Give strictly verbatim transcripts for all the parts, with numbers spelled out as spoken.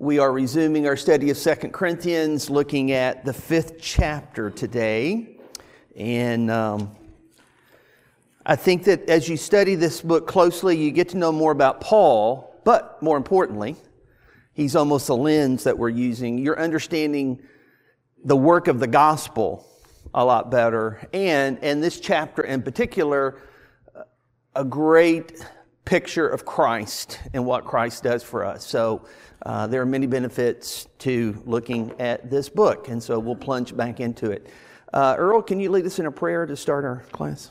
We are resuming our study of Second Corinthians, looking at the fifth chapter today. And um, I think that as you study this book closely, you get to know more about Paul, but more importantly, he's almost a lens that we're using. You're understanding the work of the gospel a lot better. And in this chapter in particular, a great picture of Christ and what Christ does for us. So uh, there are many benefits to looking at this book, and so we'll plunge back into it. Uh, Earl, can you lead us in a prayer to start our class?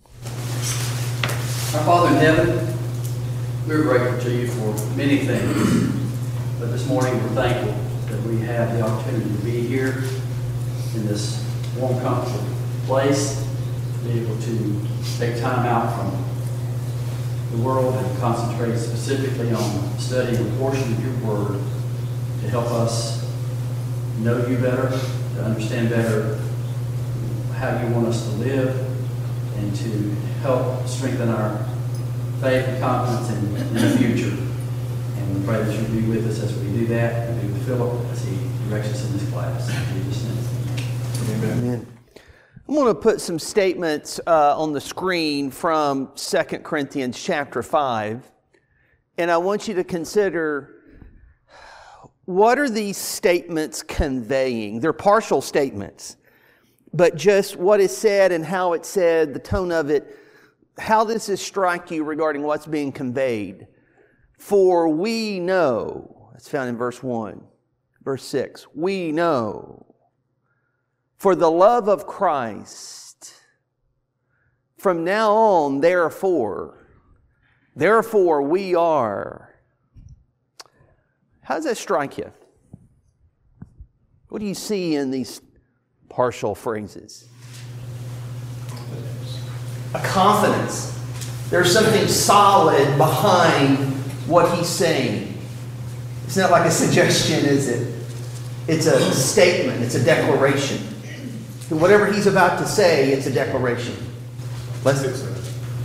Our Father in heaven, we're grateful to you for many things, but this morning we're thankful that we have the opportunity to be here in this warm, comfortable place, to be able to take time out from the world and concentrate specifically on studying a portion of your word to help us know you better, to understand better how you want us to live, and to help strengthen our faith and confidence in, in the future. And we pray that you'll be with us as we do that, and be with Philip as he directs us in this class. In Jesus' name. Amen. Amen. I'm going to put some statements uh, on the screen from Second Corinthians chapter five, and I want you to consider, what are these statements conveying? They're partial statements, but just what is said and how it's said, the tone of it, how does this strike you regarding what's being conveyed? For we know, that's found in verse one, verse six, we know. For the love of Christ, from now on, therefore, therefore we are. How does that strike you? What do you see in these partial phrases? A confidence. There's something solid behind what he's saying. It's not like a suggestion, is it? It's a statement. It's a declaration. And whatever he's about to say, it's a declaration. Let's It's a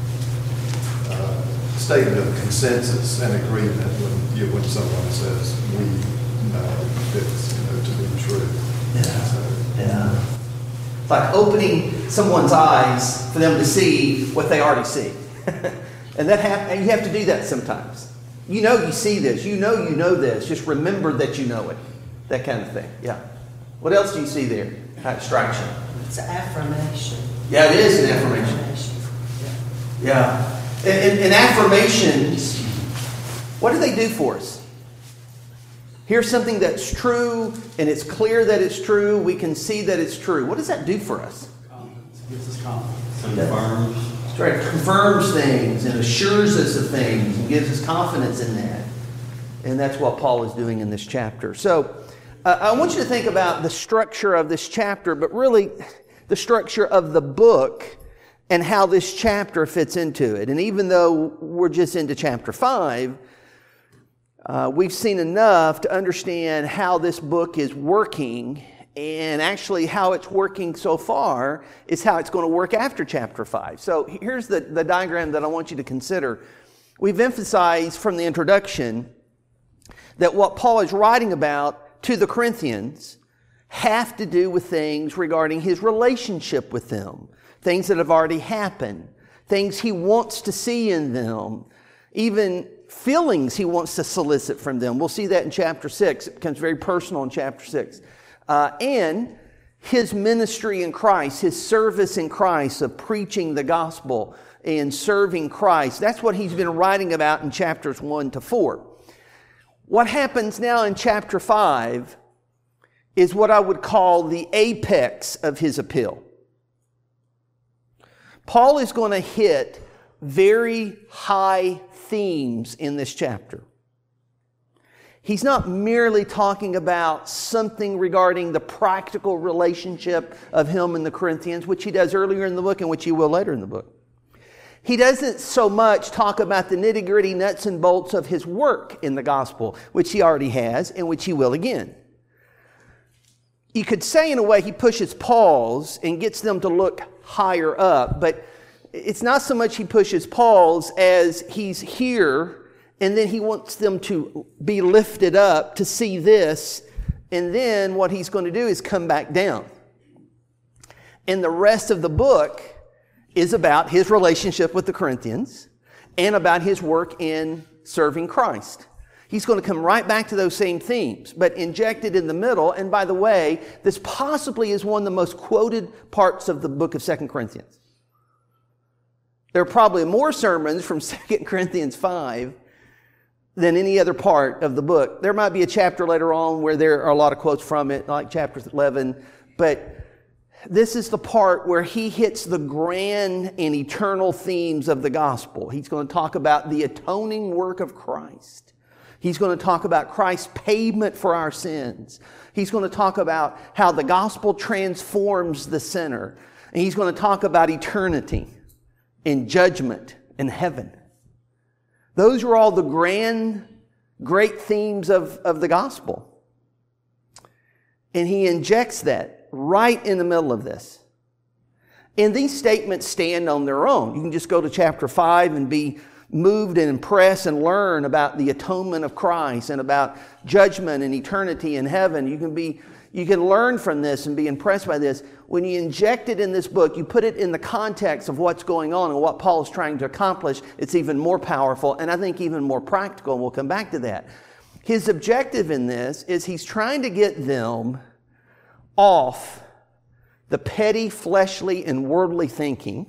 uh, statement of consensus and agreement when, you, when someone says, we know this, you know, to be true. Yeah. So, Yeah. It's like opening someone's eyes for them to see what they already see. and that hap- and you have to do that sometimes. You know you see this. You know you know this. Just remember that you know it. That kind of thing. Yeah. What else do you see there? How it strikes you? It's an affirmation. Yeah, it is an affirmation. Yeah. And, and, and affirmations, what do they do for us? Here's something that's true, and it's clear that it's true. We can see that it's true. What does that do for us? Confidence. It gives us confidence. confirms. That's right. It confirms things and assures us of things and gives us confidence in that. And that's what Paul is doing in this chapter. So uh, I want you to think about the structure of this chapter, but really the structure of the book and how this chapter fits into it. And even though we're just into chapter five, uh, we've seen enough to understand how this book is working, and actually how it's working so far is how it's going to work after chapter five. So here's the, the diagram that I want you to consider. We've emphasized from the introduction that what Paul is writing about to the Corinthians have to do with things regarding his relationship with them, things that have already happened, things he wants to see in them, even feelings he wants to solicit from them. We'll see that in chapter six. It becomes very personal in chapter six. Uh, and his ministry in Christ, his service in Christ of preaching the gospel and serving Christ. That's what he's been writing about in chapters one to four. What happens now in chapter five is what I would call the apex of his appeal. Paul is going to hit very high themes in this chapter. He's not merely talking about something regarding the practical relationship of him and the Corinthians, which he does earlier in the book and which he will later in the book. He doesn't so much talk about the nitty-gritty nuts and bolts of his work in the gospel, which he already has and which he will again. You could say in a way he pushes pause and gets them to look higher up, but it's not so much he pushes pause as he's here And then he wants them to be lifted up to see this. And then what he's going to do is come back down. And the rest of the book is about his relationship with the Corinthians and about his work in serving Christ. He's going to come right back to those same themes, but injected in the middle. And by the way, this possibly is one of the most quoted parts of the book of Second Corinthians. There are probably more sermons from Second Corinthians five than any other part of the book. There might be a chapter later on where there are a lot of quotes from it, like chapter eleven, but this is the part where he hits the grand and eternal themes of the gospel. He's going to talk about the atoning work of Christ. He's going to talk about Christ's payment for our sins. He's going to talk about how the gospel transforms the sinner. And he's going to talk about eternity and judgment and heaven. Those are all the grand, great themes of, of the gospel. And he injects that right in the middle of this. And these statements stand on their own. You can just go to chapter five and be moved and impressed and learn about the atonement of Christ and about judgment and eternity in heaven. You can be, you can learn from this and be impressed by this. When you inject it in this book, you put it in the context of what's going on and what Paul is trying to accomplish, it's even more powerful and I think even more practical, and we'll come back to that. His objective in this is he's trying to get them off the petty, fleshly, and worldly thinking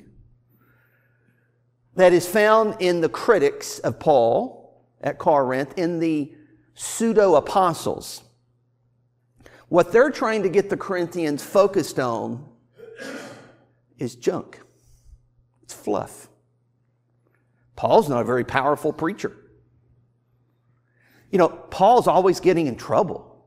that is found in the critics of Paul at Corinth, in the pseudo-apostles. What they're trying to get the Corinthians focused on is junk. It's fluff. Paul's not a very powerful preacher. You know, Paul's always getting in trouble.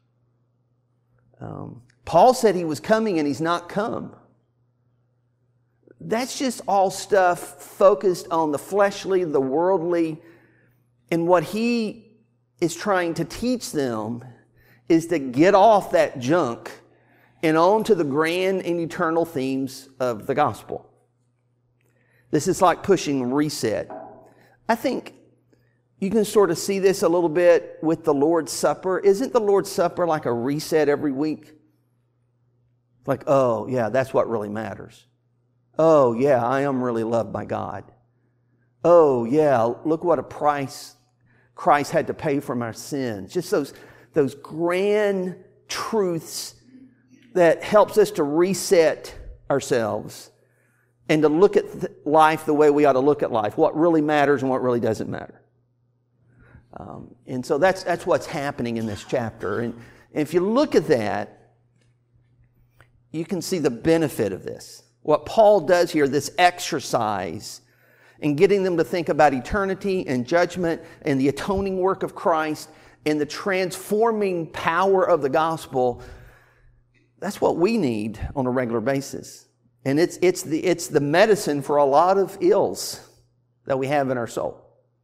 Um, Paul said he was coming and he's not come. That's just all stuff focused on the fleshly, the worldly, and what he is trying to teach them is to get off that junk and on to the grand and eternal themes of the gospel. This is like pushing reset. I think you can sort of see this a little bit with the Lord's Supper. Isn't the Lord's Supper like a reset every week? Like, oh, yeah, that's what really matters. Oh, yeah, I am really loved by God. Oh, yeah, look what a price Christ had to pay for my sins. Just those, those grand truths that helps us to reset ourselves and to look at life the way we ought to look at life, what really matters and what really doesn't matter. Um, and so that's, that's what's happening in this chapter. And, and if you look at that, you can see the benefit of this. What Paul does here, this exercise in getting them to think about eternity and judgment and the atoning work of Christ and the transforming power of the gospel, that's what we need on a regular basis. And it's, it's, the, it's the medicine for a lot of ills that we have in our soul.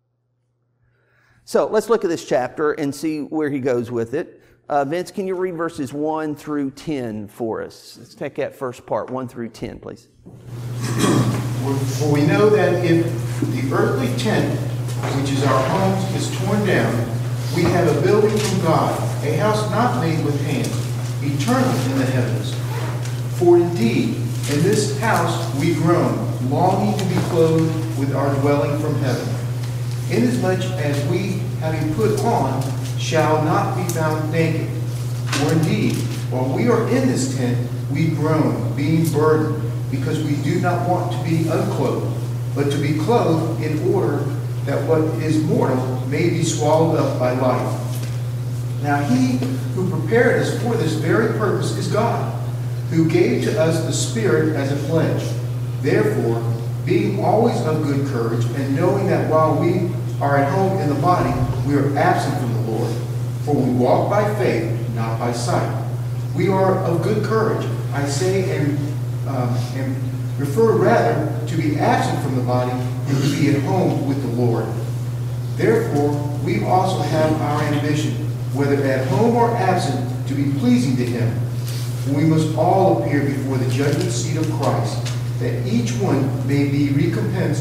So let's look at this chapter and see where he goes with it. Uh, Vince, can you read verses one through ten for us? Let's take that first part, one through ten, please. For we know that if the earthly tent, which is our homes, is torn down, we have a building from God, a house not made with hands, eternal in the heavens. For indeed, in this house we groan, longing to be clothed with our dwelling from heaven. Inasmuch as we, having put on, shall not be found naked. For indeed, while we are in this tent, we groan, being burdened, because we do not want to be unclothed, but to be clothed in order that what is mortal may be swallowed up by life. Now he who prepared us for this very purpose is God, who gave to us the Spirit as a pledge. Therefore, being always of good courage, and knowing that while we are at home in the body, we are absent from the Lord. For we walk by faith, not by sight. We are of good courage, I say, and, uh, and refer rather to be absent from the body and to be at home with the Lord. Therefore, we also have our ambition, whether at home or absent, to be pleasing to Him. For we must all appear before the judgment seat of Christ, that each one may be recompensed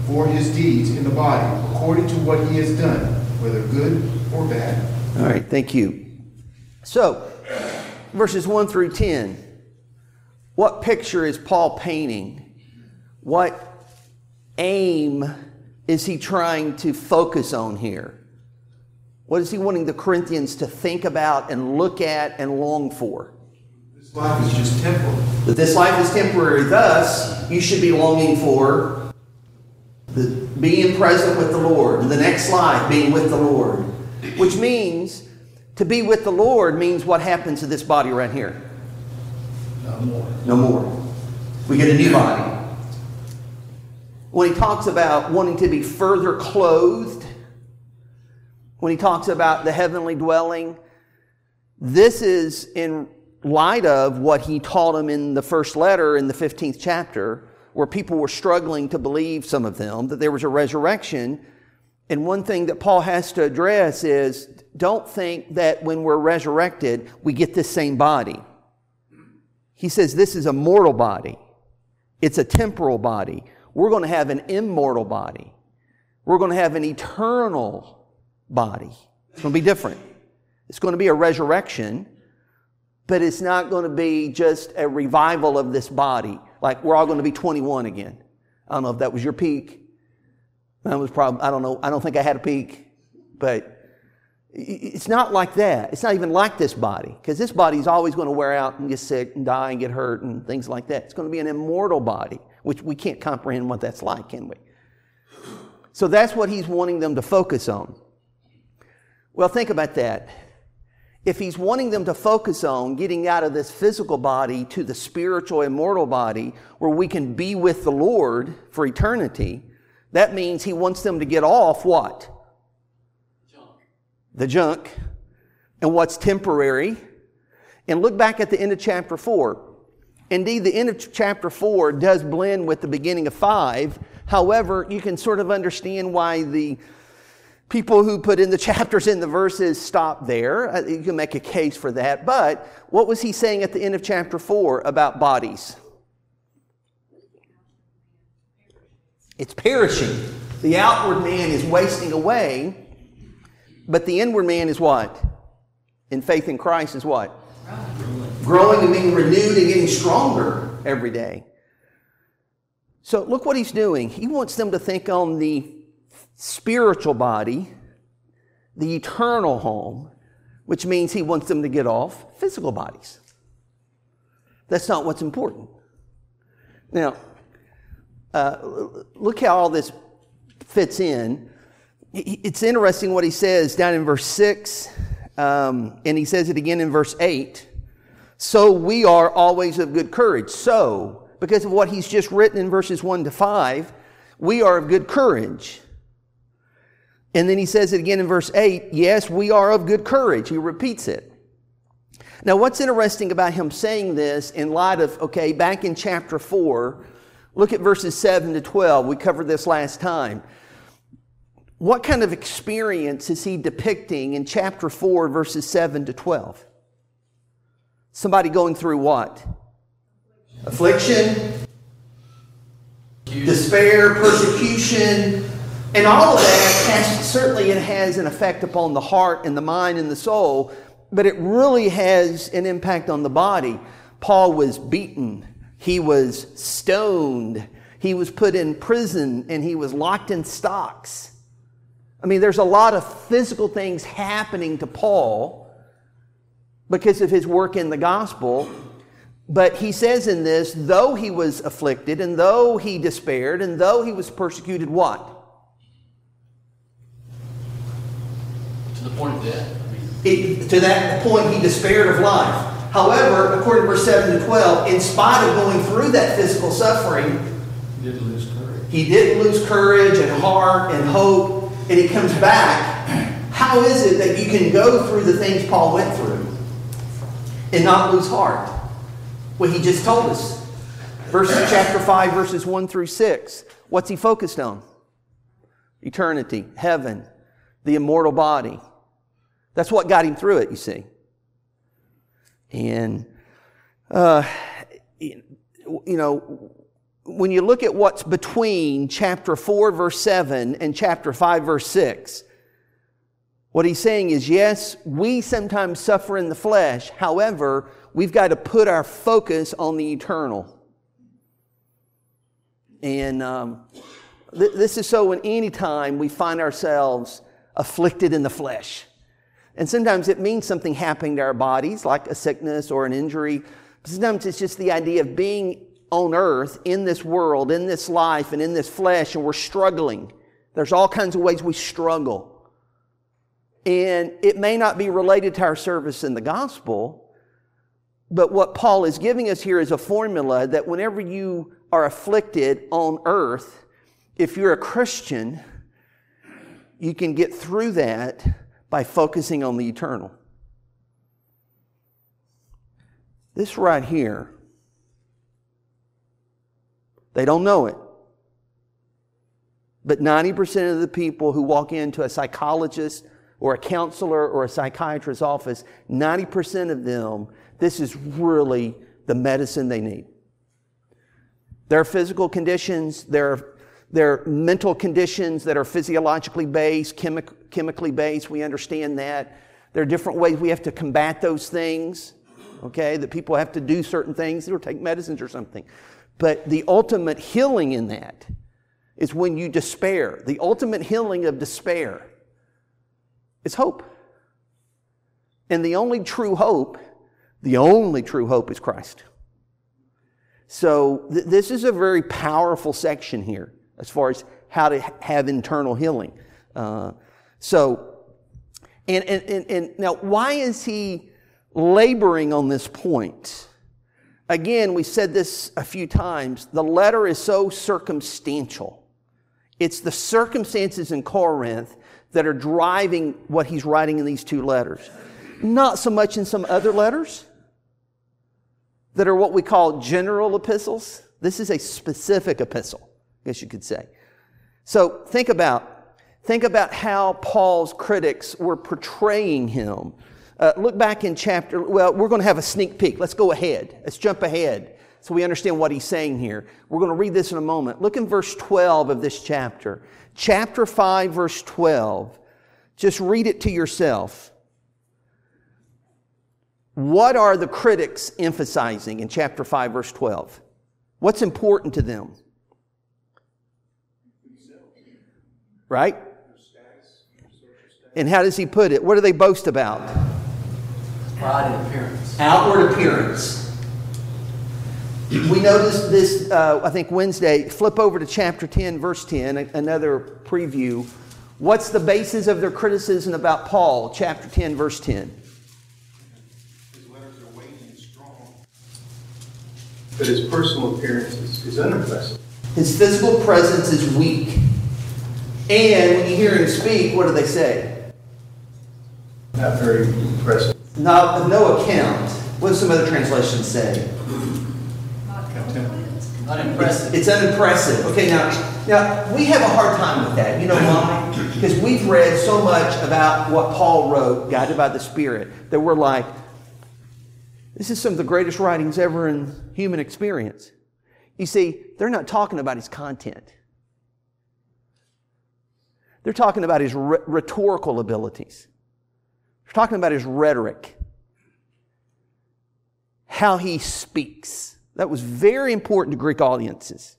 for his deeds in the body, according to what he has done, whether good or bad. All right, thank you. So, verses one through ten, what picture is Paul painting? What aim is he trying to focus on here? What is he wanting the Corinthians to think about and look at and long for? This life is just temporal. That this life is temporary. Thus, you should be longing for the being present with the Lord. And the next life, being with the Lord. Which means, to be with the Lord means what happens to this body right here? No more. No more. We get a new body. When he talks about wanting to be further clothed, when he talks about the heavenly dwelling, this is in light of what he taught them in the first letter in the fifteenth chapter, where people were struggling to believe, some of them, that there was a resurrection. And one thing that Paul has to address is, don't think that when we're resurrected, we get this same body. He says this is a mortal body. It's a temporal body. We're going to have an immortal body. We're going to have an eternal body. It's going to be different. It's going to be a resurrection, but it's not going to be just a revival of this body. Like we're all going to be twenty-one again. I don't know if that was your peak. That was probably, I don't know. I don't think I had a peak, but it's not like that. It's not even like this body, because this body is always going to wear out and get sick and die and get hurt and things like that. It's going to be an immortal body, which we can't comprehend what that's like, can we? So that's what he's wanting them to focus on. Well, think about that. If he's wanting them to focus on getting out of this physical body to the spiritual, immortal body where we can be with the Lord for eternity, that means he wants them to get off what? Junk. The junk. And what's temporary. And look back at the end of chapter four. Indeed, the end of chapter four does blend with the beginning of five. However, you can sort of understand why the people who put in the chapters in the verses stop there. You can make a case for that. But what was he saying at the end of chapter four about bodies? It's perishing. The outward man is wasting away, but the inward man is what? In faith in Christ is what? Growing. Growing and being renewed and getting stronger every day. So look what he's doing. He wants them to think on the spiritual body, the eternal home, which means he wants them to get off physical bodies. That's not what's important. Now, uh, look how all this fits in. It's interesting what he says down in verse six, um, and he says it again in verse eight. So we are always of good courage. So, because of what he's just written in verses one to five, we are of good courage. And then he says it again in verse eight, yes, we are of good courage. He repeats it. Now, what's interesting about him saying this in light of, okay, back in chapter four, look at verses seven to twelve. We covered this last time. What kind of experience is he depicting in chapter four, verses seven to twelve? Somebody going through what? Affliction, despair, persecution. And all of that, has, certainly it has an effect upon the heart and the mind and the soul, but it really has an impact on the body. Paul was beaten. He was stoned. He was put in prison, and he was locked in stocks. I mean, there's a lot of physical things happening to Paul because of his work in the gospel. But he says in this, though he was afflicted, and though he despaired, and though he was persecuted, what? To the point of death. I mean, It, to that point, he despaired of life. However, according to verse seven to twelve, in spite of going through that physical suffering, he didn't lose courage. he didn't lose courage and heart and hope, and he comes back. How is it that you can go through the things Paul went through and not lose heart? Well, he just told us. Verses chapter five, verses one through six. What's he focused on? Eternity, heaven, the immortal body. That's what got him through it, you see. And, uh, you know, when you look at what's between chapter four, verse seven, and chapter five, verse six, what he's saying is, yes, we sometimes suffer in the flesh. However, we've got to put our focus on the eternal. And um, th- this is so in any time we find ourselves afflicted in the flesh. And sometimes it means something happening to our bodies, like a sickness or an injury. Sometimes it's just the idea of being on earth, in this world, in this life, and in this flesh, and we're struggling. There's all kinds of ways we struggle. And it may not be related to our service in the gospel, but what Paul is giving us here is a formula that whenever you are afflicted on earth, if you're a Christian, you can get through that by focusing on the eternal. This right here, they don't know it. But ninety percent of the people who walk into a psychologist or a counselor or a psychiatrist's office, ninety percent of them, this is really the medicine they need. Their physical conditions, their, their mental conditions that are physiologically based, chemic, chemically based, we understand that. There are different ways we have to combat those things, okay, that people have to do certain things or take medicines or something. But the ultimate healing in that is when you despair. The ultimate healing of despair is hope. And the only true hope, the only true hope is Christ. So th- this is a very powerful section here as far as how to ha- have internal healing. Uh, so, and, and, and, and now why is he laboring on this point? Again, we said this a few times. The letter is so circumstantial. It's the circumstances in Corinth that are driving what he's writing in these two letters. Not so much in some other letters that are what we call general epistles. This is a specific epistle, I guess you could say. So think about, think about how Paul's critics were portraying him. Uh, look back in chapter, well, we're going to have a sneak peek. Let's go ahead. Let's jump ahead so we understand what he's saying here. We're going to read this in a moment. Look in verse twelve of this chapter. Chapter five, verse twelve. Just read it to yourself. What are the critics emphasizing in chapter five, verse twelve? What's important to them? Right? And how does he put it? What do they boast about? Pride in appearance. Outward appearance. We noticed this, uh, I think, Wednesday. Flip over to chapter ten, verse ten, another preview. What's the basis of their criticism about Paul? Chapter ten, verse ten. His letters are weighty and strong, but his personal appearance is, is unimpressive. His physical presence is weak. And when you hear him speak, what do they say? Not very impressive. Not, no account. What do some other translations say? Unimpressive. It's, it's unimpressive. Okay, now, now, we have a hard time with that. You know why? Because we've read so much about what Paul wrote, guided by the Spirit, that we're like, this is some of the greatest writings ever in human experience. You see, they're not talking about his content. They're talking about his rh- rhetorical abilities. They're talking about his rhetoric. How he speaks. That was very important to Greek audiences.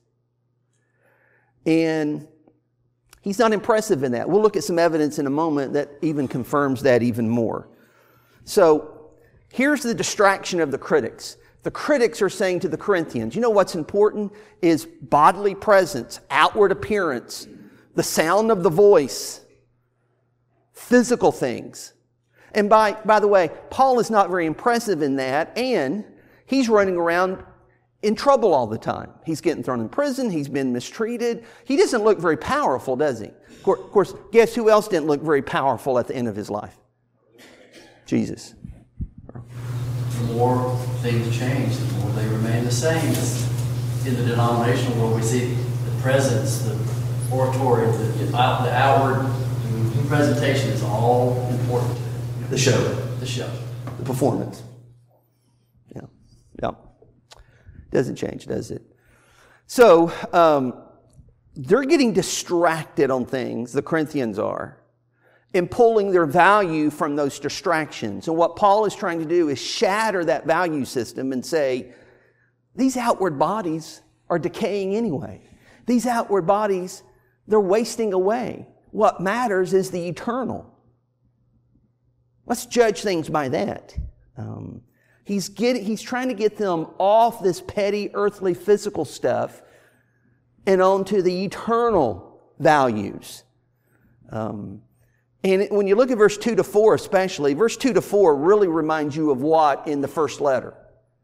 And he's not impressive in that. We'll look at some evidence in a moment that even confirms that even more. So here's the distraction of the critics. The critics are saying to the Corinthians, you know what's important is bodily presence, outward appearance, the sound of the voice, physical things. And by, by the way, Paul is not very impressive in that, and he's running around in trouble all the time. He's getting thrown in prison. He's been mistreated. He doesn't look very powerful, does he? Of course, guess who else didn't look very powerful at the end of his life? Jesus. The more things change, the more they remain the same. It's in the denominational world, we see the presence, the oratory, the, the outward presentation is all important. The show. The show. The performance. Yeah. Yeah. Doesn't change, does it? So, um, they're getting distracted on things, the Corinthians are, and pulling their value from those distractions. And what Paul is trying to do is shatter that value system and say, these outward bodies are decaying anyway. These outward bodies, they're wasting away. What matters is the eternal. Let's judge things by that. Um, he's, getting, he's trying to get them off this petty, earthly, physical stuff and onto the eternal values. Um, and when you look at verse two to four especially, verse two to four really reminds you of what in the first letter?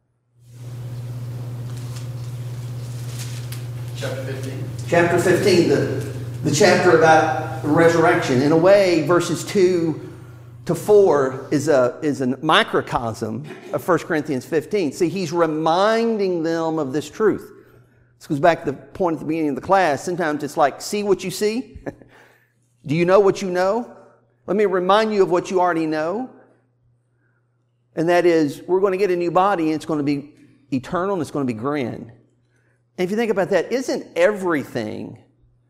Chapter fifteen. Chapter fifteen, the, the chapter about the resurrection. In a way, verses two to four is a, is a microcosm of First Corinthians fifteen. See, he's reminding them of this truth. This goes back to the point at the beginning of the class. Sometimes it's like, see what you see? Do you know what you know? Let me remind you of what you already know. And that is, we're going to get a new body, and it's going to be eternal, and it's going to be grand. And if you think about that, isn't everything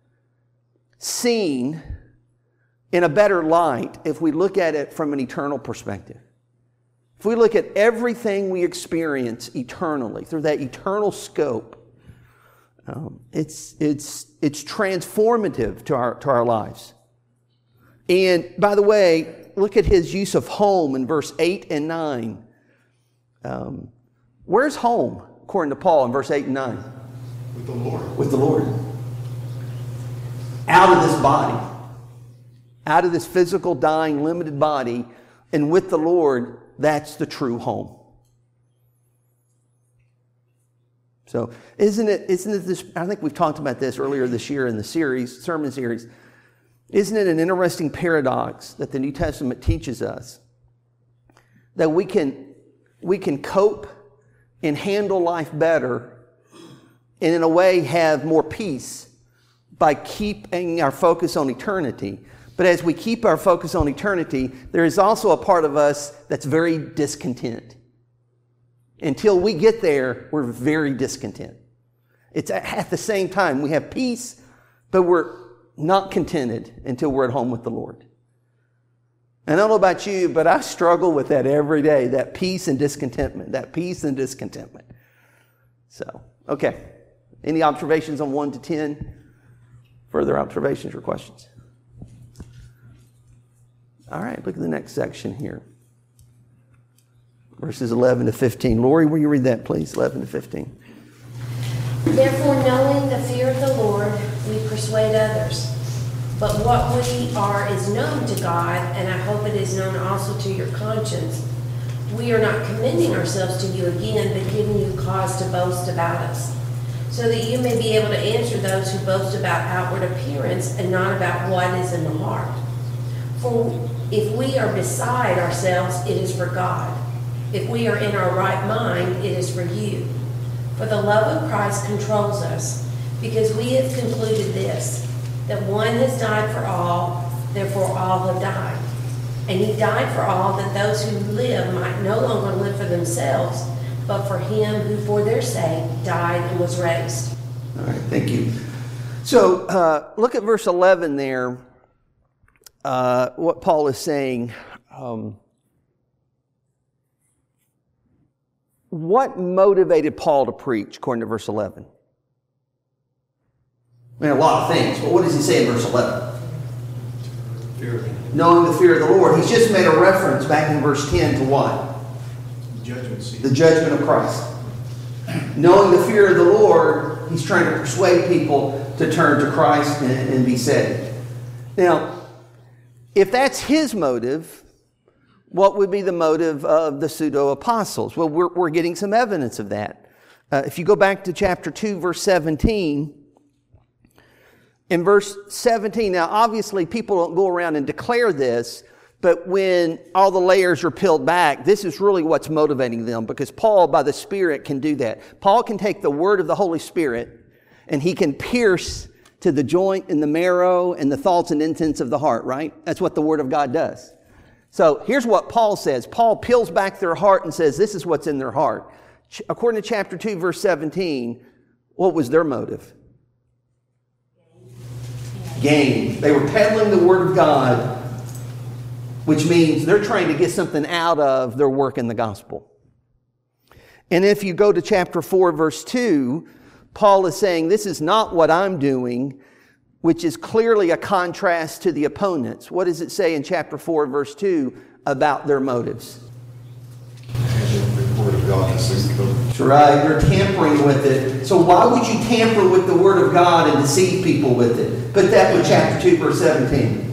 seen in a better light if we look at it from an eternal perspective? If we look at everything we experience eternally, through that eternal scope, um, it's, it's, it's transformative to our, to our lives. And by the way, look at his use of home in verse eight and nine. Um, where's home, according to Paul, in verse eight and nine? With the Lord. With the Lord. Out of this body. Out of this physical, dying, limited body. And with the Lord, that's the true home. So, isn't it, isn't it this, I think we've talked about this earlier this year in the series, sermon series. Isn't it an interesting paradox that the New Testament teaches us? That we can, we can cope and handle life better and in a way have more peace by keeping our focus on eternity. But as we keep our focus on eternity, there is also a part of us that's very discontent. Until we get there, we're very discontent. It's at the same time, we have peace, but we're not contented until we're at home with the Lord. And I don't know about you, but I struggle with that every day, that peace and discontentment, that peace and discontentment. So, okay. Any observations on one to ten? Further observations or questions? All right, look at the next section here. Verses eleven to fifteen. Lori, will you read that, please? eleven to fifteen. Therefore, knowing the fear of the Lord, we persuade others. But what we are is known to God, and I hope it is known also to your conscience. We are not commending ourselves to you again, but giving you cause to boast about us, so that you may be able to answer those who boast about outward appearance and not about what is in the heart. For if we are beside ourselves, it is for God. If we are in our right mind, it is for you. For the love of Christ controls us, because we have concluded this, that one has died for all, therefore all have died. And he died for all, that those who live might no longer live for themselves, but for him who for their sake died and was raised. All right, thank you. So uh, look at verse eleven there, uh, what Paul is saying. Um, what motivated Paul to preach, according to verse eleven? I mean, a lot of things, but what does he say in verse eleven? Fear. Knowing the fear of the Lord. He's just made a reference back in verse ten to what? Judgment seat. The judgment of Christ. Knowing the fear of the Lord, he's trying to persuade people to turn to Christ and, and be saved. Now, if that's his motive, what would be the motive of the pseudo-apostles? Well, we're, we're getting some evidence of that. Uh, if you go back to chapter two, verse seventeen, in verse seventeen, now obviously people don't go around and declare this, but when all the layers are peeled back, this is really what's motivating them, because Paul, by the Spirit, can do that. Paul can take the word of the Holy Spirit and he can pierce to the joint and the marrow and the thoughts and intents of the heart, right? That's what the Word of God does. So here's what Paul says. Paul peels back their heart and says, this is what's in their heart. According to chapter two, verse seventeen, What was their motive? Gain. They were peddling the Word of God, which means they're trying to get something out of their work in the gospel. And if you go to chapter four, verse two, Paul is saying, this is not what I'm doing, which is clearly a contrast to the opponents. What does it say in chapter four, verse two about their motives? The Word of God deceived them. That's right. You're tampering with it. So why would you tamper with the Word of God and deceive people with it? Put that with chapter two, verse seventeen.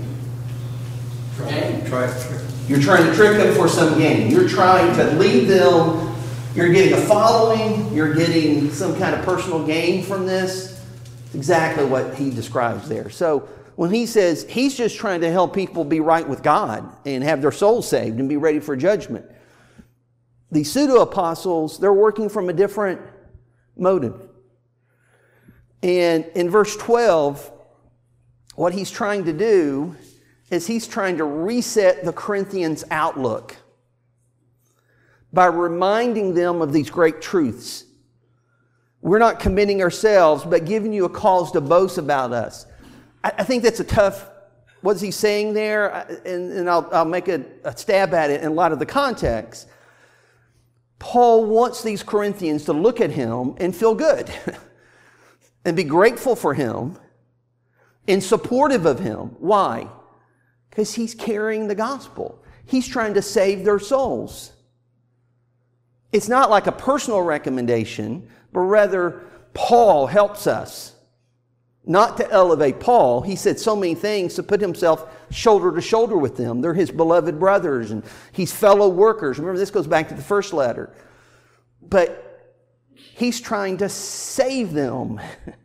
Try it. You're trying to trick them for some gain. You're trying to lead them. You're getting a following. You're getting some kind of personal gain from this. It's exactly what he describes there. So when he says he's just trying to help people be right with God and have their souls saved and be ready for judgment, the pseudo-apostles, they're working from a different motive. And in verse twelve, what he's trying to do is he's trying to reset the Corinthians' outlook by reminding them of these great truths. We're not commending ourselves, but giving you a cause to boast about us. I, I think that's a tough, what's he saying there? And, and I'll, I'll make a, a stab at it in light of the context. Paul wants these Corinthians to look at him and feel good and be grateful for him and supportive of him. Why? Because he's carrying the gospel. He's trying to save their souls. It's not like a personal recommendation, but rather Paul helps us. Not to elevate Paul. He said so many things to put himself shoulder to shoulder with them. They're his beloved brothers and he's fellow workers. Remember, this goes back to the first letter. But he's trying to save them.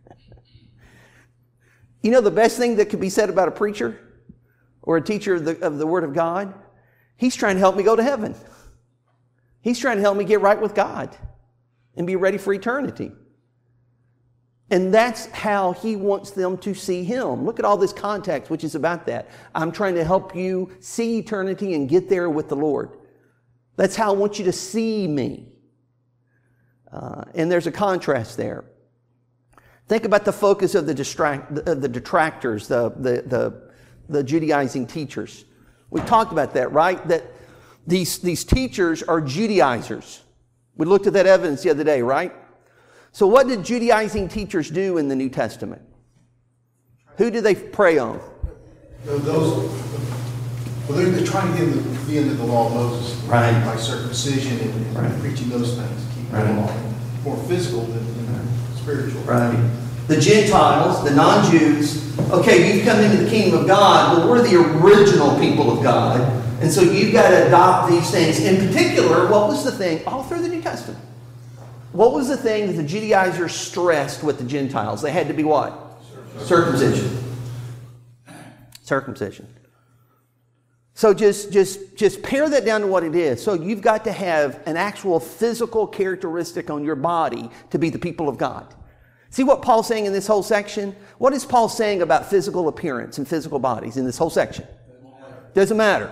You know the best thing that could be said about a preacher or a teacher of the, of the Word of God? He's trying to help me go to heaven. He's trying to help me get right with God and be ready for eternity. And that's how he wants them to see him. Look at all this context, which is about that. I'm trying to help you see eternity and get there with the Lord. That's how I want you to see me. Uh, and there's a contrast there. Think about the focus of the, distract, the, the detractors, the, the, the, the Judaizing teachers. We talked about that, right? That these, these teachers are Judaizers. We looked at that evidence the other day, right? So what did Judaizing teachers do in the New Testament? Who did they prey on? Those, well, they're, they're trying to get the, the end of the law of Moses. Right. By circumcision and, and Right. preaching those things. Keep Right. the law more physical than, than spiritual. Right. The Gentiles, the non-Jews, okay, you've come into the kingdom of God, but we're the original people of God. And so you've got to adopt these things. In particular, what was the thing all through the New Testament? What was the thing that the Judaizers stressed with the Gentiles? They had to be what? Circumcision. Circumcision. So just, just, just pare that down to what it is. So you've got to have an actual physical characteristic on your body to be the people of God. See what Paul's saying in this whole section? What is Paul saying about physical appearance and physical bodies in this whole section? Doesn't matter.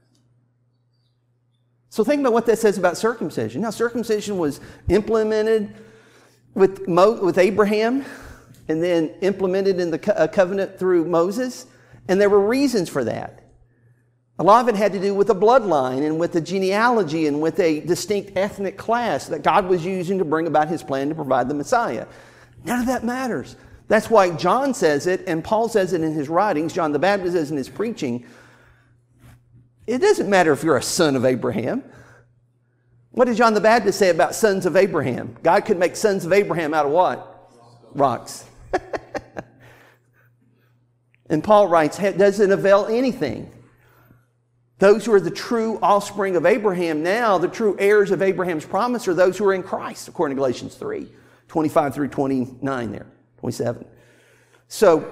So think about what that says about circumcision. Now, circumcision was implemented with, Mo, with Abraham and then implemented in the co- uh, covenant through Moses. And there were reasons for that. A lot of it had to do with a bloodline and with a genealogy and with a distinct ethnic class that God was using to bring about his plan to provide the Messiah. None of that matters. That's why John says it, and Paul says it in his writings. John the Baptist says in his preaching, it doesn't matter if you're a son of Abraham. What did John the Baptist say about sons of Abraham? God could make sons of Abraham out of what? Rocks. And Paul writes, it doesn't avail anything. Those who are the true offspring of Abraham now, the true heirs of Abraham's promise, are those who are in Christ, according to Galatians three, twenty-five through twenty-nine there, twenty-seven. So,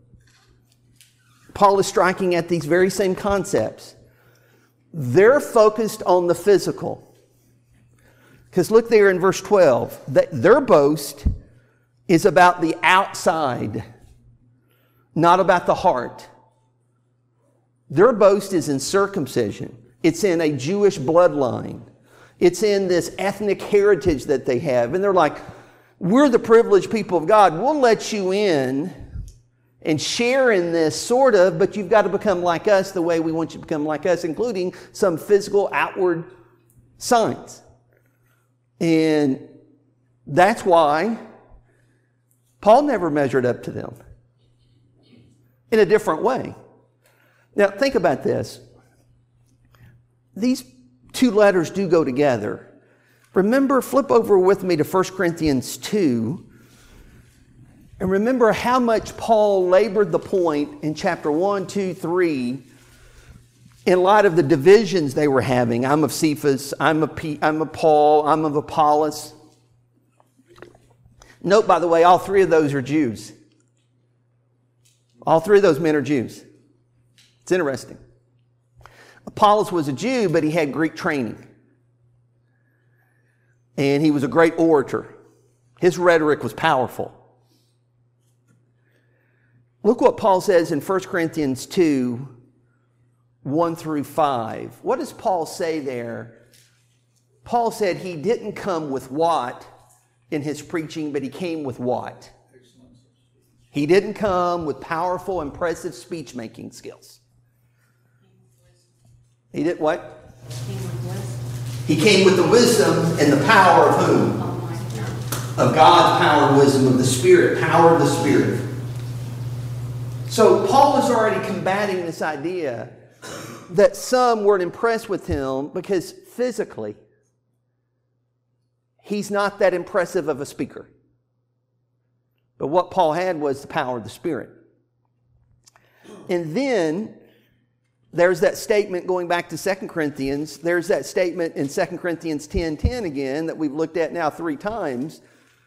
Paul is striking at these very same concepts. They're focused on the physical. Because look there in verse twelve. Their boast is about the outside, not about the heart. Their boast is in circumcision. It's in a Jewish bloodline. It's in this ethnic heritage that they have. And they're like, we're the privileged people of God. We'll let you in and share in this, sort of, but you've got to become like us the way we want you to become like us, including some physical outward signs. And that's why Paul never measured up to them in a different way. Now, think about this. These two letters do go together. Remember, flip over with me to First Corinthians two, and remember how much Paul labored the point in chapter one, two, three, in light of the divisions they were having. I'm of Cephas, I'm of, P, I'm of Paul, I'm of Apollos. Note, by the way, all three of those are Jews. All three of those men are Jews. It's interesting. Apollos was a Jew, but he had Greek training. And he was a great orator. His rhetoric was powerful. Look what Paul says in First Corinthians two, one through five. What does Paul say there? Paul said he didn't come with what in his preaching, but he came with what? He didn't come with powerful, impressive speech-making skills. He did what? He came with the wisdom and the power of whom? Of God's power and wisdom, of the Spirit, power of the Spirit. So Paul is already combating this idea that some weren't impressed with him because physically he's not that impressive of a speaker. But what Paul had was the power of the Spirit. And then there's that statement going back to Second Corinthians. There's that statement in Second Corinthians ten ten again that we've looked at now three times,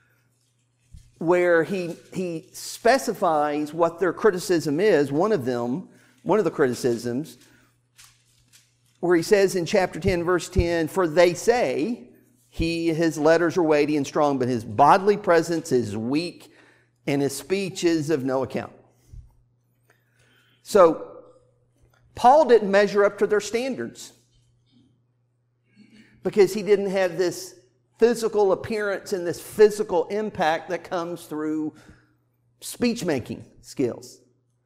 where he, he specifies what their criticism is. One of them, one of the criticisms, where he says in chapter ten, verse ten, for they say, he, his letters are weighty and strong, but his bodily presence is weak and his speech is of no account. So, Paul didn't measure up to their standards because he didn't have this physical appearance and this physical impact that comes through speech-making skills.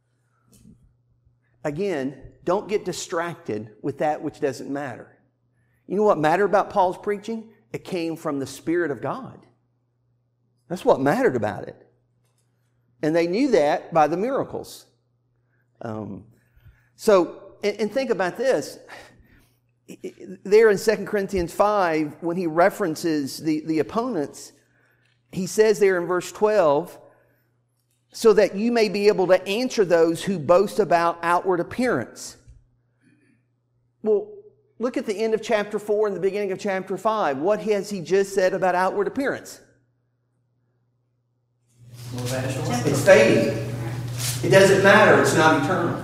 Again, don't get distracted with that which doesn't matter. You know what mattered about Paul's preaching? It came from the Spirit of God. That's what mattered about it. And they knew that by the miracles. Um, so, and, and think about this. There in Second Corinthians five, when he references the, the opponents, he says there in verse twelve, so that you may be able to answer those who boast about outward appearance. Well, look at the end of chapter four and the beginning of chapter five. What has he just said about outward appearance? It's fading. It doesn't matter. It's not eternal.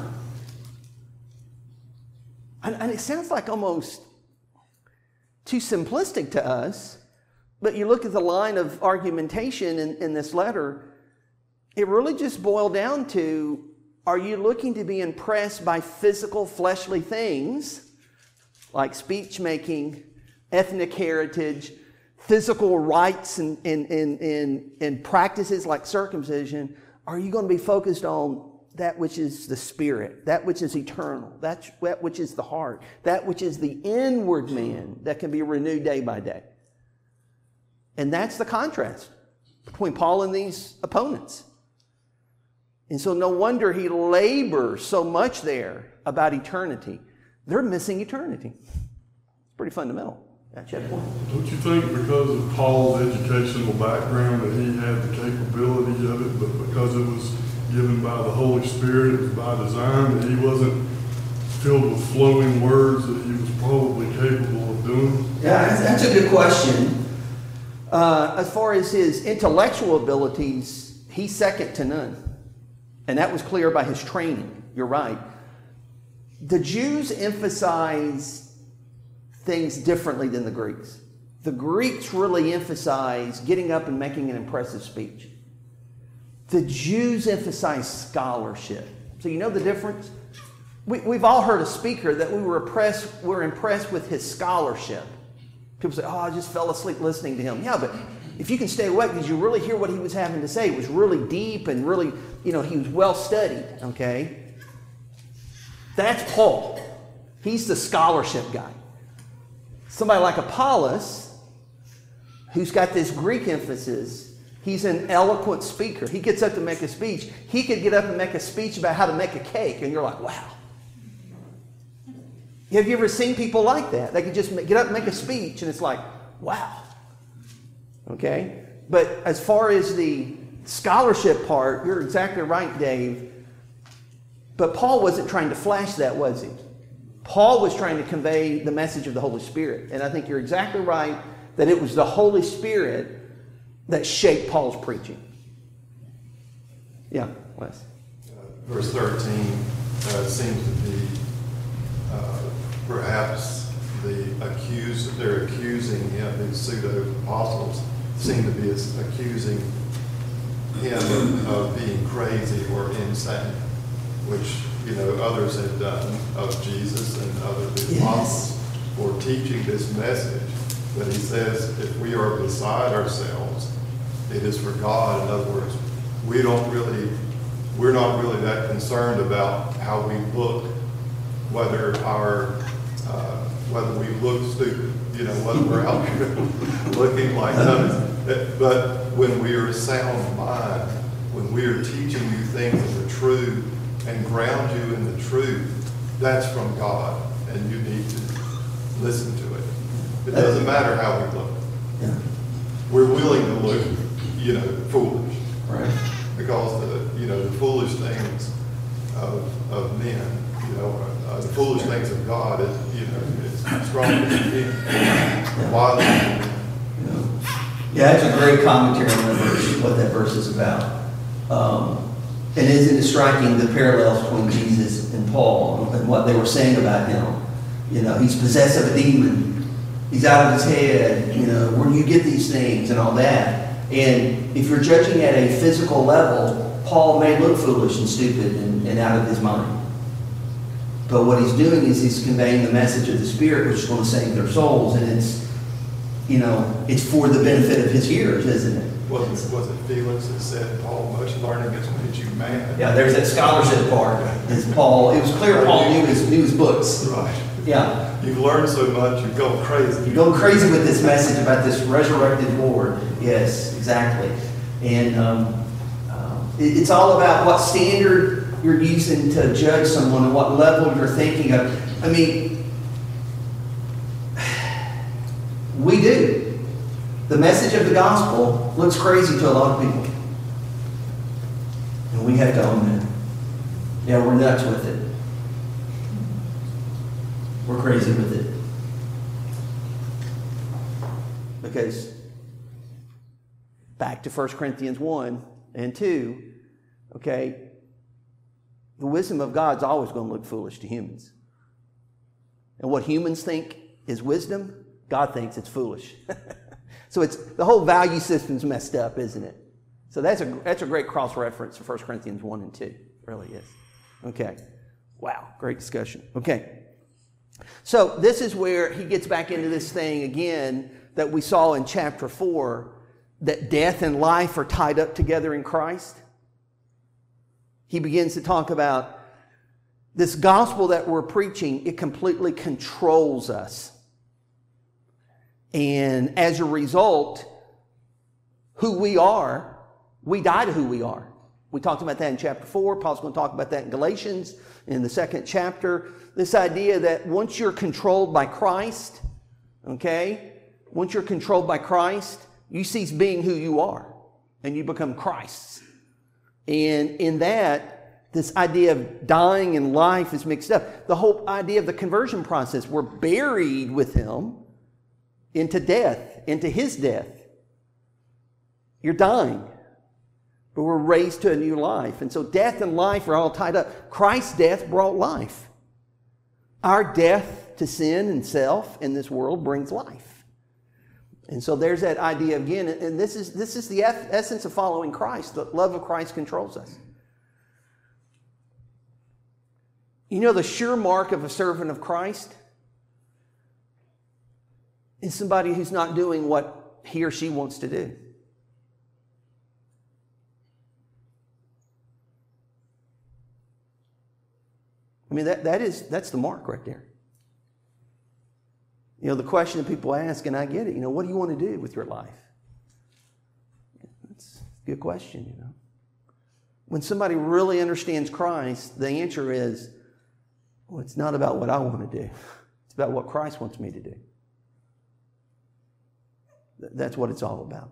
And, and it sounds like almost too simplistic to us, but you look at the line of argumentation in, in this letter, it really just boiled down to, are you looking to be impressed by physical, fleshly things like speech-making, ethnic heritage, physical rites and, and, and, and, and practices like circumcision? Are you going to be focused on that which is the Spirit, that which is eternal, that which is the heart, that which is the inward man that can be renewed day by day? And that's the contrast between Paul and these opponents. And so no wonder he labors so much there about eternity. They're missing eternity. It's pretty fundamental. That's your point. Don't you think because of Paul's educational background that he had the capability of it, but because it was given by the Holy Spirit, it was by design, that he wasn't filled with flowing words, that he was probably capable of doing? Yeah, that's, that's a good question. Uh, as far as his intellectual abilities, he's second to none. And that was clear by his training. You're right. The Jews emphasized things differently than the Greeks. The Greeks really emphasized getting up and making an impressive speech. The Jews emphasized scholarship. So you know the difference? We, we've all heard a speaker that we were impressed, we were impressed with his scholarship. People say, oh, I just fell asleep listening to him. Yeah, but if you can stay awake, did you really hear what he was having to say? It was really deep and really, you know, he was well studied, okay? That's Paul. He's the scholarship guy. Somebody like Apollos, who's got this Greek emphasis, he's an eloquent speaker. He gets up to make a speech. He could get up and make a speech about how to make a cake, and you're like, wow. Have you ever seen people like that? They could just get up and make a speech, and it's like, wow. Okay? But as far as the scholarship part, you're exactly right, Dave. But Paul wasn't trying to flash that, was he? Paul was trying to convey the message of the Holy Spirit. And I think you're exactly right that it was the Holy Spirit that shaped Paul's preaching. Yeah, Wes. Uh, verse thirteen uh, seems to be uh, perhaps the accused, they're accusing him, these pseudo-apostles seem to be accusing him of, of being crazy or insane, which, you know, others have done of Jesus and other the apostles for teaching this message. But he says if we are beside ourselves, it is for God. In other words, we don't really, we're not really that concerned about how we look, whether our, uh, whether we look stupid, you know, whether we're out here looking like nuts. But when we are sound mind, when we are teaching you things of the truth and ground you in the truth, that's from God, and you need to listen to it. It doesn't matter how we look. Yeah. We're willing to look, you know, foolish. Right. Because the, you know, the foolish things of, of men, you know, uh, the foolish things of God is, you know, it's stronger than men. Why? Yeah, that's a great commentary on that verse, what that verse is about. Um, and isn't it striking the parallels between Jesus and Paul and what they were saying about him? You know, he's possessed of a demon. He's out of his head. You know, where do you get these things and all that? And if you're judging at a physical level, Paul may look foolish and stupid and, and out of his mind. But what he's doing is he's conveying the message of the Spirit, which is going to save their souls. And it's, you know, it's for the benefit of his hearers, isn't it? Was it, was it Felix that said, Paul, much learning has made you mad? Yeah, there's that scholarship part. Is Paul, it was clear Paul knew his, knew his books. Right. Yeah. You've learned so much, you've gone crazy. You're going crazy with this message about this resurrected Lord. Yes, exactly. And um, um, it, it's all about what standard you're using to judge someone and what level you're thinking of. I mean, we do. The message of the gospel looks crazy to a lot of people. And we have to own that. Yeah, we're nuts with it. We're crazy with it. Because back to First Corinthians one and two, okay, the wisdom of God's always going to look foolish to humans. And what humans think is wisdom, God thinks it's foolish. So it's the whole value system's messed up, isn't it? So that's a that's a great cross-reference to First Corinthians one and two. It really is. Okay. Wow, great discussion. Okay. So this is where he gets back into this thing again that we saw in chapter four, that death and life are tied up together in Christ. He begins to talk about this gospel that we're preaching. It completely controls us. And as a result, who we are, we die to who we are. We talked about that in chapter four. Paul's going to talk about that in Galatians in the second chapter. This idea that once you're controlled by Christ, okay, once you're controlled by Christ, you cease being who you are and you become Christ's. And in that, this idea of dying and life is mixed up. The whole idea of the conversion process, we're buried with Him into death, into His death. You're dying, but we're raised to a new life. And so death and life are all tied up. Christ's death brought life. Our death to sin and self in this world brings life. And so there's that idea again, and this is this is the essence of following Christ. The love of Christ controls us. You know, the sure mark of a servant of Christ is somebody who's not doing what he or she wants to do. I mean, that, that is, that's the mark right there. You know, the question that people ask, and I get it, you know, what do you want to do with your life? That's a good question, you know. When somebody really understands Christ, the answer is, well, it's not about what I want to do. It's about what Christ wants me to do. That's what it's all about.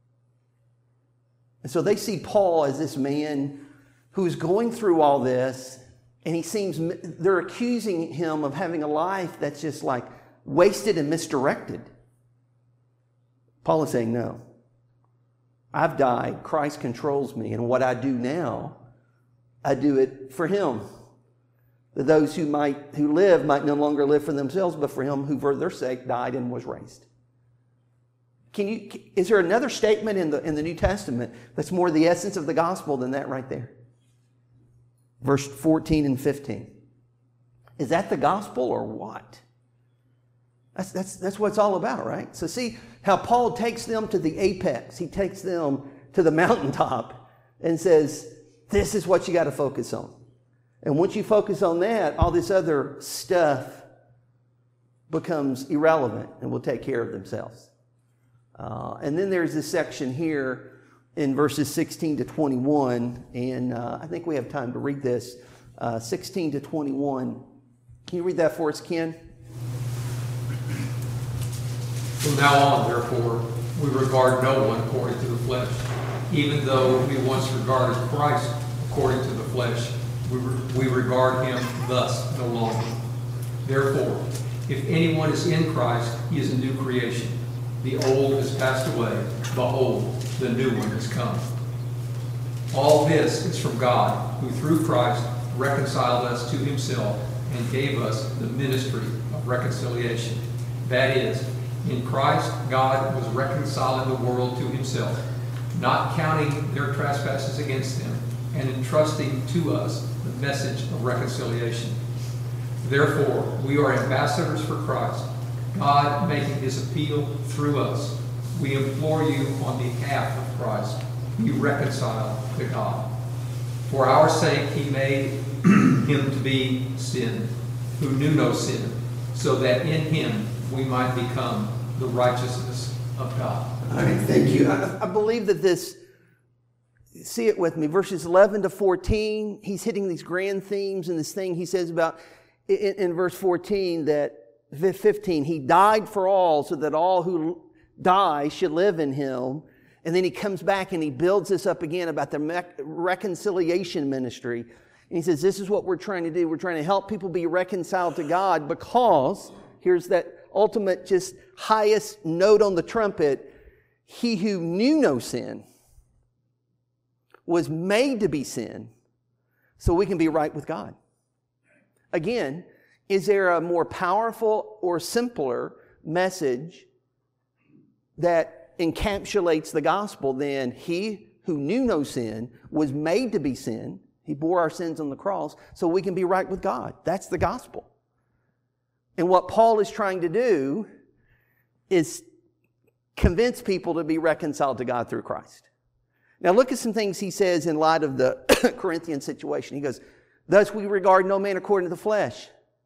And so they see Paul as this man who's going through all this, and he seems, they're accusing him of having a life that's just like wasted and misdirected. Paul is saying, no. I've died. Christ controls me. And what I do now, I do it for him. That those who might, who live might no longer live for themselves, but for him who for their sake died and was raised. Can you, is there another statement in the, in the New Testament that's more the essence of the gospel than that right there? Verse fourteen and fifteen. Is that the gospel or what? That's, that's, that's what it's all about, right? So see how Paul takes them to the apex. He takes them to the mountaintop and says, this is what you got to focus on. And once you focus on that, all this other stuff becomes irrelevant and will take care of themselves. Uh, and then there's this section here in verses sixteen to twenty-one, and uh, I think we have time to read this. Uh, sixteen to twenty-one. Can you read that for us, Ken? From now on, therefore, we regard no one according to the flesh. Even though we once regarded Christ according to the flesh, we, re- we regard him thus no longer. Therefore, if anyone is in Christ, he is a new creation. The old has passed away. Behold, the new one has come. All this is from God, who through Christ reconciled us to himself and gave us the ministry of reconciliation. That is, in Christ, God was reconciling the world to himself, not counting their trespasses against them, and entrusting to us the message of reconciliation. Therefore, we are ambassadors for Christ, God making his appeal through us. We implore you on behalf of Christ, be reconciled to God. For our sake he made him to be sin, who knew no sin, so that in him we might become the righteousness of God. All right, thank you. I, I believe that this, see it with me, verses eleven to fourteen, he's hitting these grand themes and this thing he says about, in, in verse fourteen, that fifteen, he died for all so that all who die should live in him. And then he comes back and he builds this up again about the me- reconciliation ministry. And he says, this is what we're trying to do. We're trying to help people be reconciled to God because, here's that ultimate, just highest note on the trumpet, he who knew no sin was made to be sin so we can be right with God. Again, is there a more powerful or simpler message that encapsulates the gospel than he who knew no sin was made to be sin? He bore our sins on the cross so we can be right with God. That's the gospel. And what Paul is trying to do is convince people to be reconciled to God through Christ. Now look at some things he says in light of the Corinthian situation. He goes, thus we regard no man according to the flesh.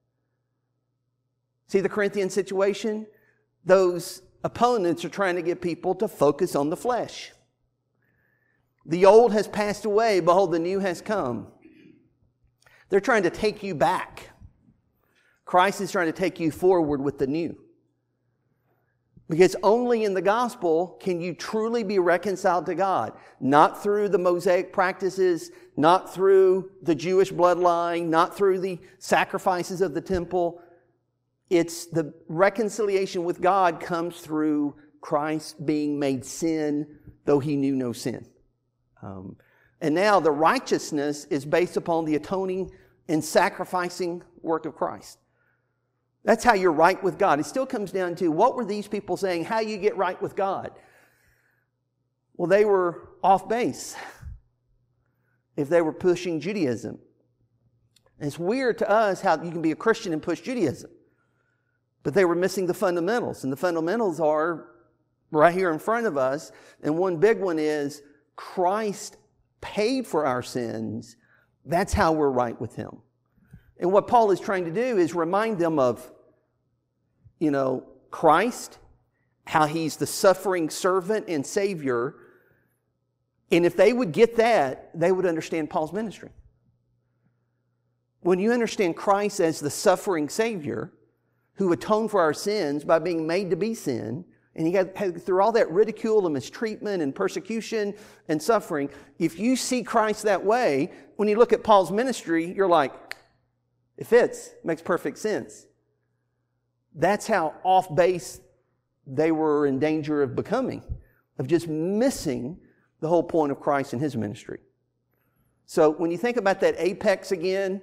See the Corinthian situation? Those opponents are trying to get people to focus on the flesh. The old has passed away. Behold, the new has come. They're trying to take you back. Christ is trying to take you forward with the new. Because only in the gospel can you truly be reconciled to God. Not through the Mosaic practices, not through the Jewish bloodline, not through the sacrifices of the temple. It's the reconciliation with God comes through Christ being made sin, though he knew no sin. Um, and now the righteousness is based upon the atoning and sacrificing work of Christ. That's how you're right with God. It still comes down to what were these people saying, how you get right with God? Well, they were off base if they were pushing Judaism. And it's weird to us how you can be a Christian and push Judaism. But they were missing the fundamentals. And the fundamentals are right here in front of us. And one big one is Christ paid for our sins. That's how we're right with Him. And what Paul is trying to do is remind them of, you know, Christ, how He's the suffering servant and Savior. And if they would get that, they would understand Paul's ministry. When you understand Christ as the suffering Savior who atoned for our sins by being made to be sin, and He had, had through all that ridicule and mistreatment and persecution and suffering, if you see Christ that way, when you look at Paul's ministry, you're like, it fits, makes perfect sense. That's how off base they were in danger of becoming, of just missing the whole point of Christ and His ministry. So when you think about that apex again,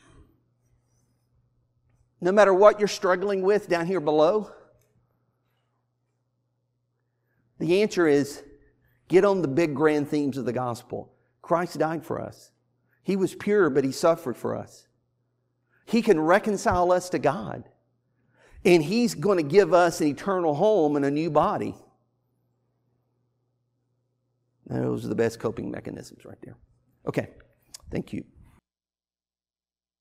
no matter what you're struggling with down here below, the answer is get on the big grand themes of the gospel. Christ died for us. He was pure, but He suffered for us. He can reconcile us to God. And He's going to give us an eternal home and a new body. Those are the best coping mechanisms right there. Okay, thank you.